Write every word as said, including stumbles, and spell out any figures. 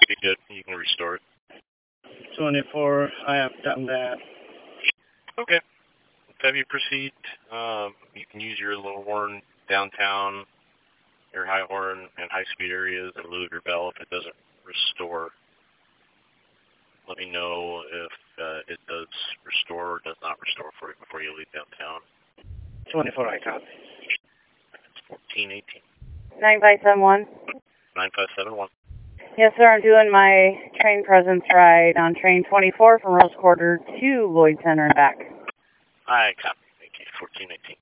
be good. You can restore it. twenty-four, I have done that. Okay. Have you proceed? Um, you can use your little horn downtown, your high horn and high speed areas in lieu of your bell if it doesn't restore. Let me know if uh, it does restore or does not restore for you before you leave downtown. twenty-four, I copy. It's fourteen eighteen. nine five seven one. nine five seven one. Yes, sir, I'm doing my train presence ride on train twenty-four from Rose Quarter to Lloyd Center and back. I copy. Thank you. fourteen eighteen.